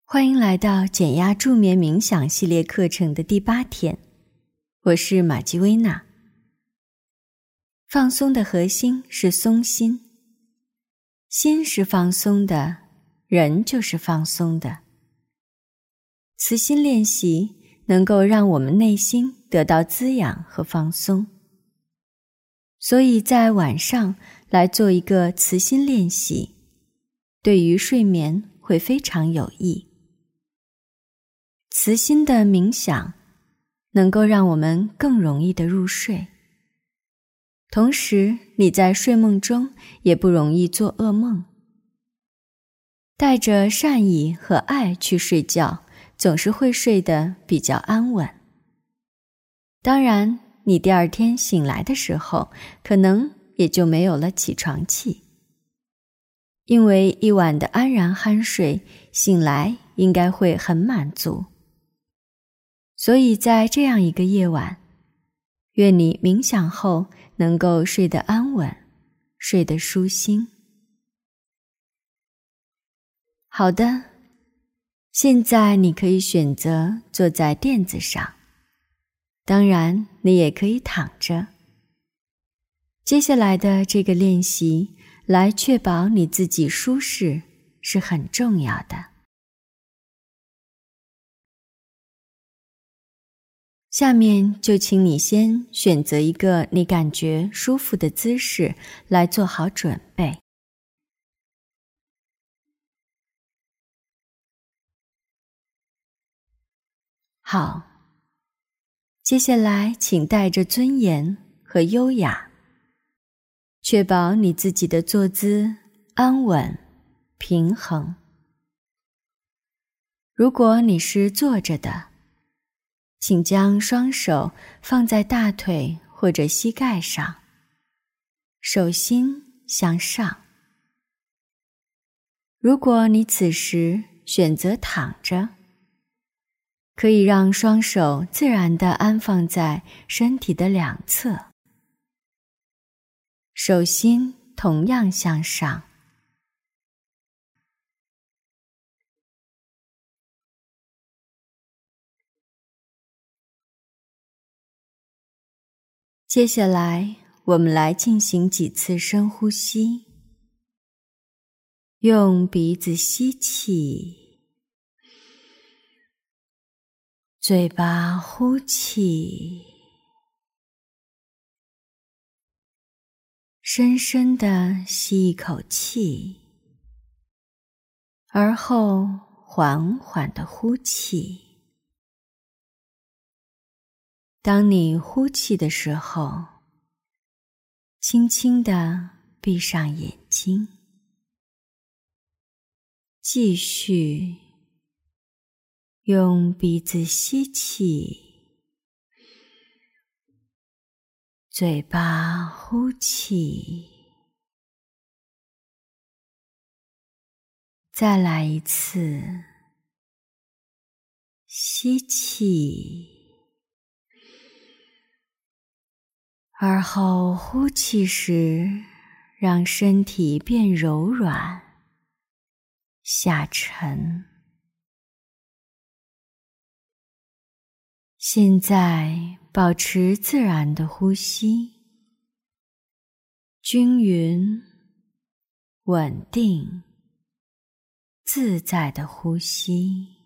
欢迎来到减压助眠冥想系列课程的第8天，我是玛姬薇娜。放松的核心是松心，心是放松的，人就是放松的。慈心练习能够让我们内心得到滋养和放松，所以在晚上来做一个慈心练习，对于睡眠会非常有益。慈心的冥想能够让我们更容易地入睡，同时你在睡梦中也不容易做噩梦。带着善意和爱去睡觉，总是会睡得比较安稳。当然，你第二天醒来的时候，可能也就没有了起床气。因为一晚的安然酣睡，醒来应该会很满足。所以在这样一个夜晚，愿你冥想后能够睡得安稳，睡得舒心。好的，现在你可以选择坐在垫子上，当然你也可以躺着。接下来的这个练习，来确保你自己舒适是很重要的。下面就请你先选择一个你感觉舒服的姿势来做好准备。好，接下来请带着尊严和优雅，确保你自己的坐姿安稳、平衡。如果你是坐着的，请将双手放在大腿或者膝盖上，手心向上。如果你此时选择躺着，可以让双手自然地安放在身体的两侧，手心同样向上。接下来，我们来进行几次深呼吸。用鼻子吸气，嘴巴呼气，深深地吸一口气，而后缓缓地呼气。当你呼气的时候，轻轻地闭上眼睛，继续用鼻子吸气，嘴巴呼气。再来一次，吸气，而后呼气时，让身体变柔软，下沉。现在保持自然的呼吸，均匀、稳定、自在的呼吸。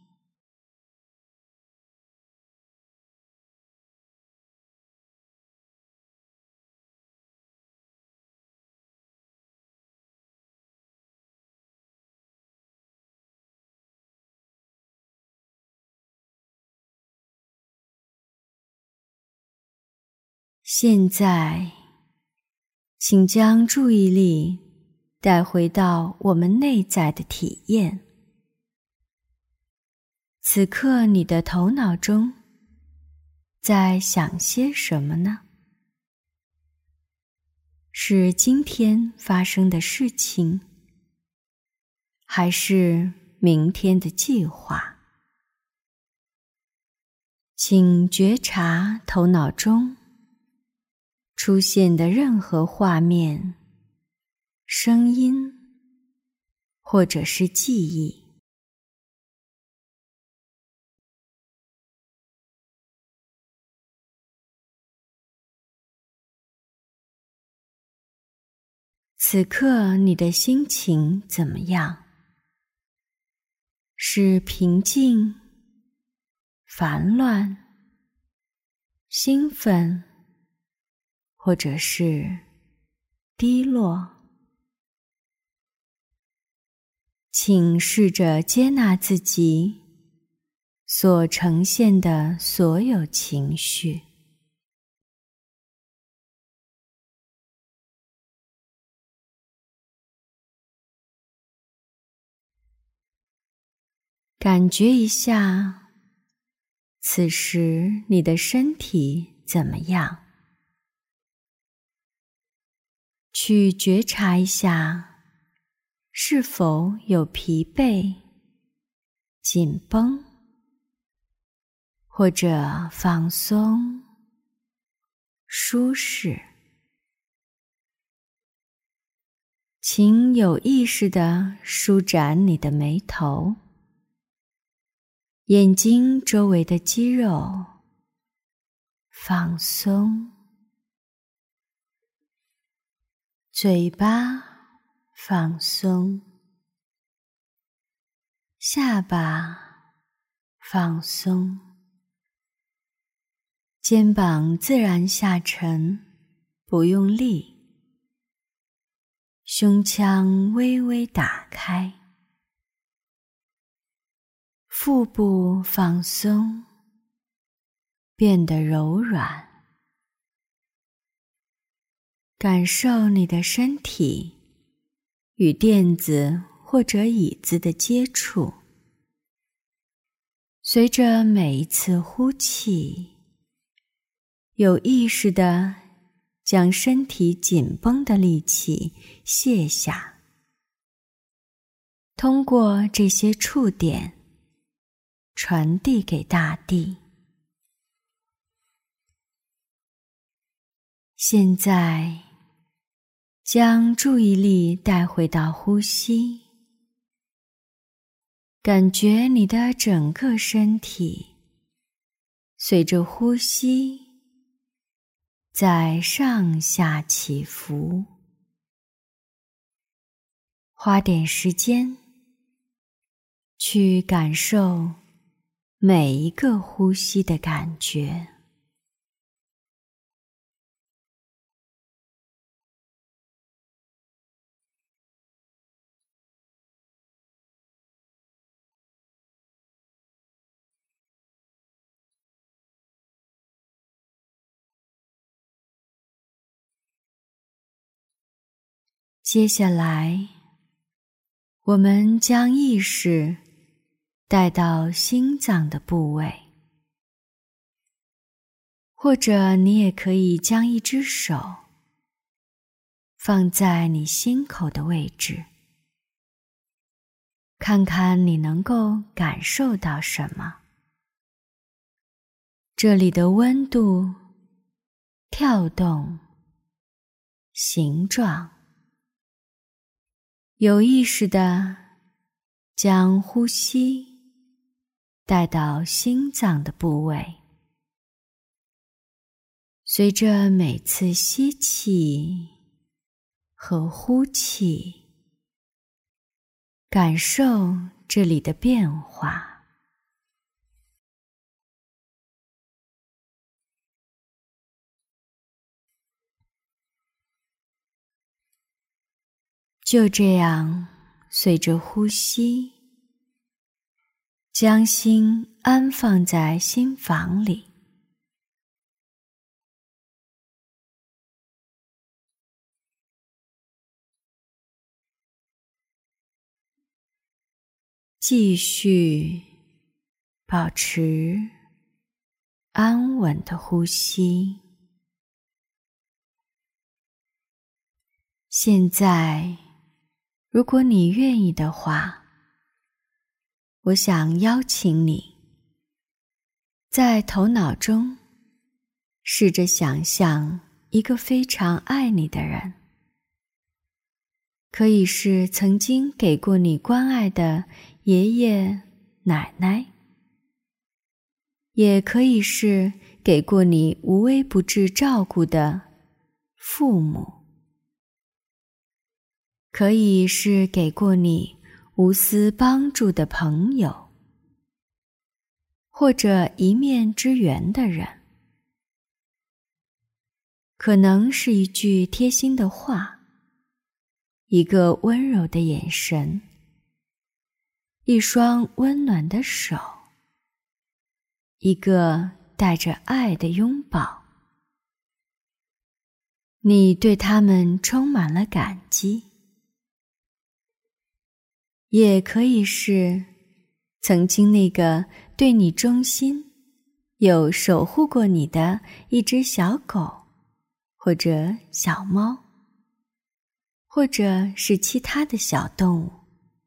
现在，请将注意力带回到我们内在的体验。此刻你的头脑中在想些什么呢？是今天发生的事情，还是明天的计划？请觉察头脑中出现的任何画面、声音，或者是记忆。 此刻你的心情怎么样？是平静、烦乱、兴奋，或者是低落？请试着接纳自己所呈现的所有情绪。感觉一下，此时你的身体怎么样？去觉察一下，是否有疲惫、紧绷，或者放松、舒适。请有意识地舒展你的眉头，眼睛周围的肌肉放松，嘴巴放松，下巴放松，肩膀自然下沉，不用力，胸腔微微打开，腹部放松，变得柔软。感受你的身体与垫子或者椅子的接触。随着每一次呼气，有意识地将身体紧绷的力气卸下，通过这些触点传递给大地。现在将注意力带回到呼吸，感觉你的整个身体随着呼吸在上下起伏。花点时间去感受每一个呼吸的感觉。接下来，我们将意识带到心脏的部位，或者你也可以将一只手放在你心口的位置，看看你能够感受到什么。这里的温度、跳动、形状。有意识地将呼吸带到心脏的部位，随着每次吸气和呼气，感受这里的变化。就这样，随着呼吸，将心安放在心房里。继续保持安稳的呼吸。现在，如果你愿意的话，我想邀请你，在头脑中试着想象一个非常爱你的人，可以是曾经给过你关爱的爷爷、奶奶，也可以是给过你无微不至照顾的父母。 可以是给过你无私帮助的朋友，或者一面之缘的人，可能是一句贴心的话，一个温柔的眼神，一双温暖的手，一个带着爱的拥抱。你对他们充满了感激。也可以是曾经那个对你忠心、有守护过你的一只小狗，或者小猫，或者是其他的小动物。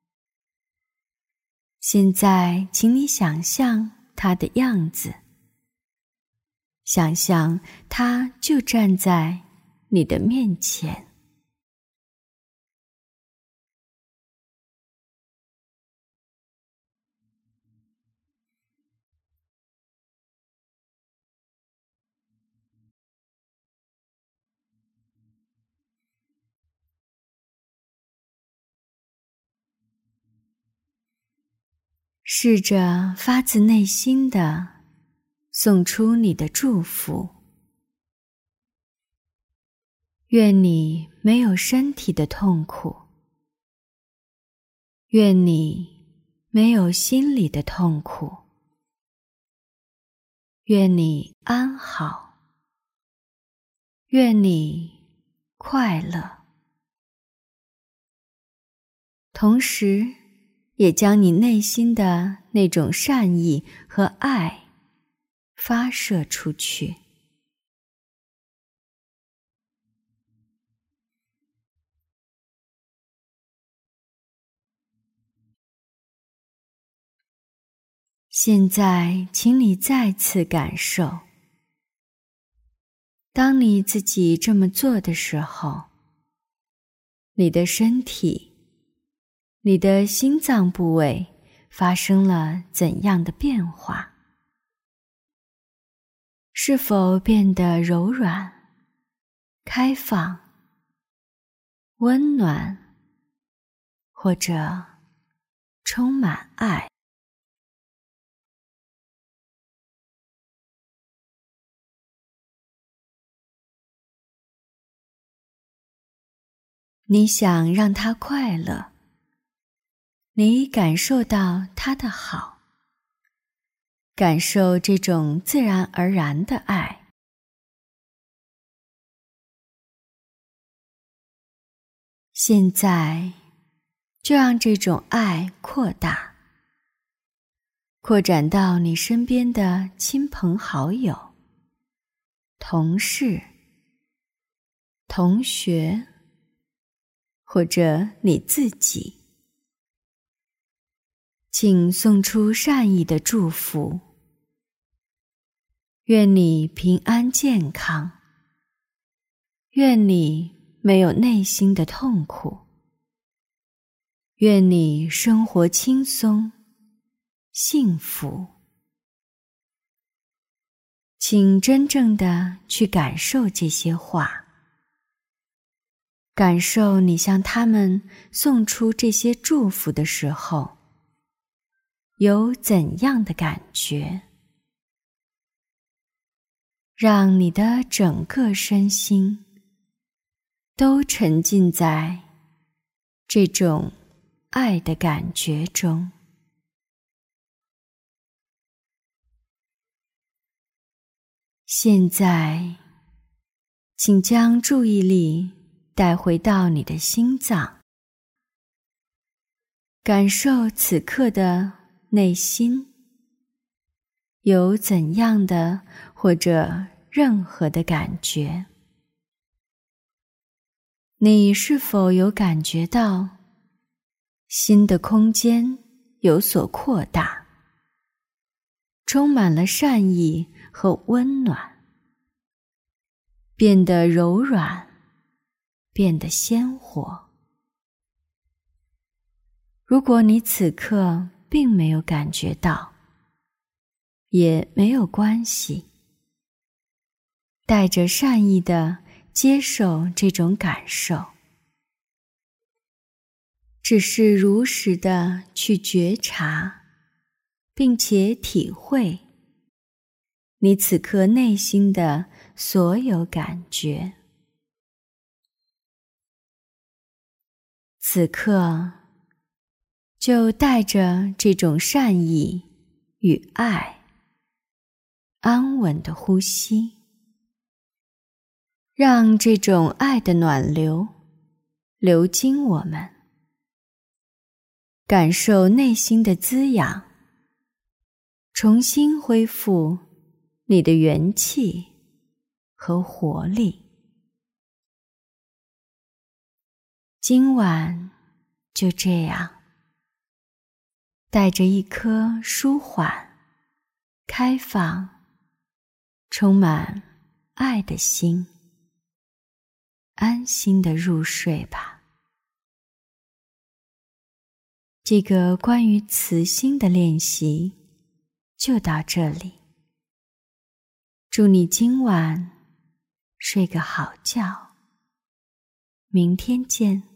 现在请你想象它的样子，想象它就站在你的面前。试着发自内心地送出你的祝福。愿你没有身体的痛苦，愿你没有心理的痛苦，愿你安好，愿你快乐。同时也将你内心的那种善意和爱发射出去。现在请你再次感受，当你自己这么做的时候，你的身体，你的心脏部位发生了怎样的变化？是否变得柔软、开放、温暖，或者充满爱？你想让他快乐，你感受到他的好，感受这种自然而然的爱。现在就让这种爱扩大，扩展到你身边的亲朋好友、同事、同学，或者你自己。请送出善意的祝福。愿你平安健康，愿你没有内心的痛苦，愿你生活轻松、幸福。请真正地去感受这些话，感受你向他们送出这些祝福的时候，有怎样的感觉？让你的整个身心都沉浸在这种爱的感觉中。现在，请将注意力带回到你的心脏，感受此刻的内心有怎样的或者任何的感觉。你是否有感觉到心的空间有所扩大，充满了善意和温暖，变得柔软，变得鲜活？如果你此刻并没有感觉到，也没有关系，带着善意地接受这种感受。 只是如实的去觉察，并且体会你此刻内心的所有感觉。此刻就带着这种善意与爱，安稳的呼吸，让这种爱的暖流流经我们，感受内心的滋养，重新恢复你的元气和活力。今晚就这样，带着一颗舒缓、开放、充满爱的心，安心地入睡吧。这个关于慈心的练习就到这里。祝你今晚睡个好觉，明天见。